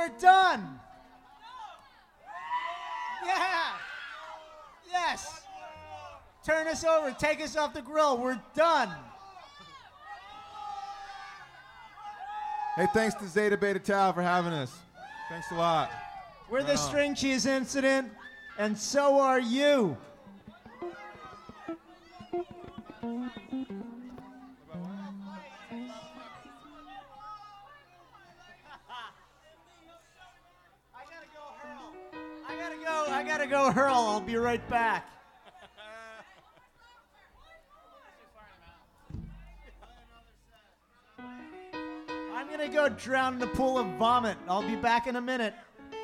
we're done. Yeah. Yes. Turn us over. Take us off the grill. We're done. Hey, thanks to Zeta Beta Tau for having us. Thanks a lot. We're the String Cheese Incident, and so are you. I gotta go hurl. I'll be right back. I'm gonna go drown in a pool of vomit. I'll be back in a minute.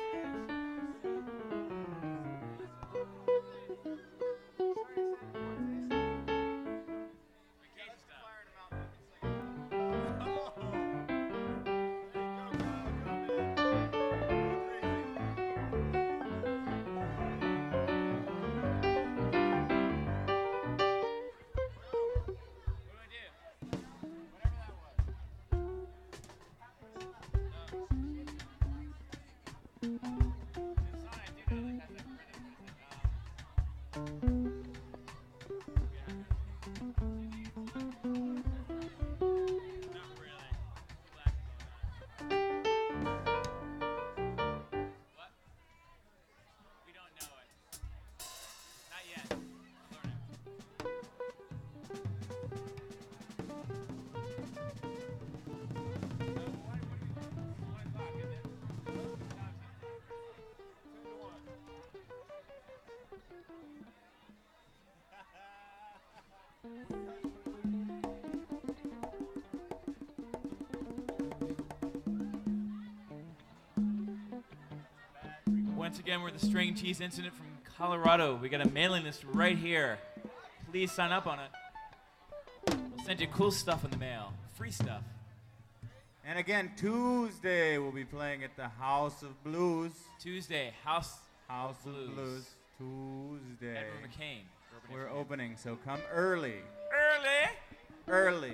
Once again, we're the String Cheese Incident from Colorado. We got a mailing list right here. Please sign up on it. We'll send you cool stuff in the mail. Free stuff. And again, Tuesday we'll be playing at the House of Blues. Tuesday, House of Blues. Blues. Tuesday. Edward McCain. We're opening, so come early. Early? Early.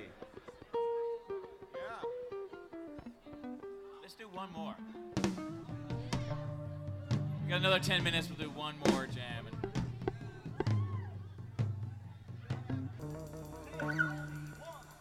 Let's do one more. We got another 10 minutes. We'll do one more jam. And